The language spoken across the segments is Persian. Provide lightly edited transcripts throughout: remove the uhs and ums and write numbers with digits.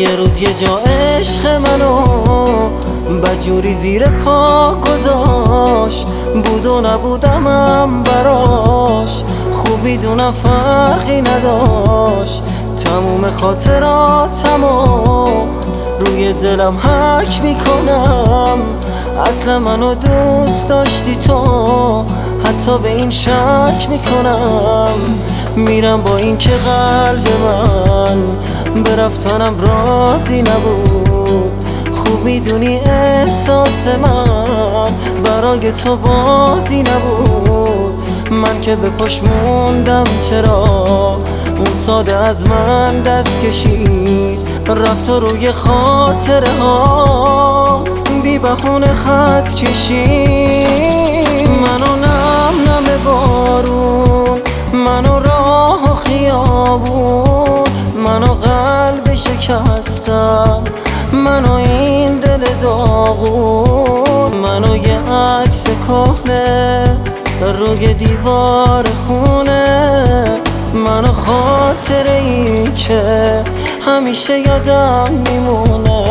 یه روز یه جا عشق منو بدجوری زیر پا گذاشت، بود و نبودمم براش، خوب میدونم فرقی نداشت. تموم خاطراتمو روی دلم حک میکنم، اصلا منو دوست داشتی تو، حتی به این شک میکنم. میرم با این که قلب من به رفتنم راضی نبود، خوب میدونی احساس من برای تو بازی نبود. من که به پاش موندم چرا اون ساده از من دست کشید، رفت و روی خاطره ها بی بهونه خط کشید. منو نم بارون، منو راه و خیابون، منو قلب شکستم، منو این دل داغون، منو یه عکس کهنه روی دیوار خونه، منو خاطره ای که همیشه یادم میمونه.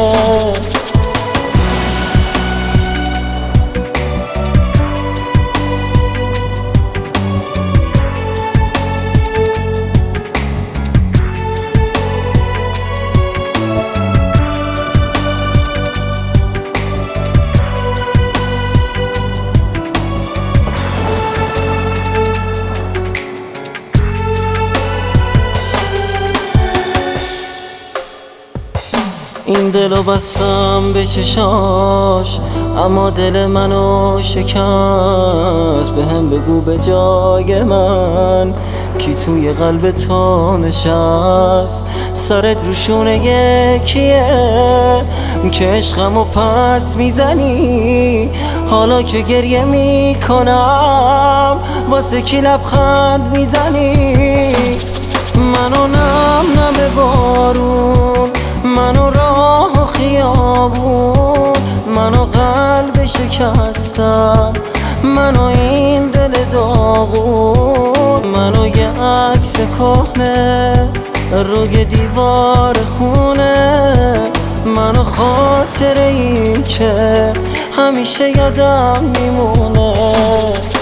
این دلو بستم به چشاش، اما دل منو شکست. بهم بگو به جای من کی توی قلب تو نشست، سرت روشونه یکیه که عشقمو پس میزنی. حالا که گریه میکنم واسه کی لبخند میزنی. منو نم بارون، منو راه و خیابون، منو قلب شکستم، منو این دل داغون، منو یه عکس کهنه روی دیوار خونه، منو خاطره ای که همیشه یادم میمونه.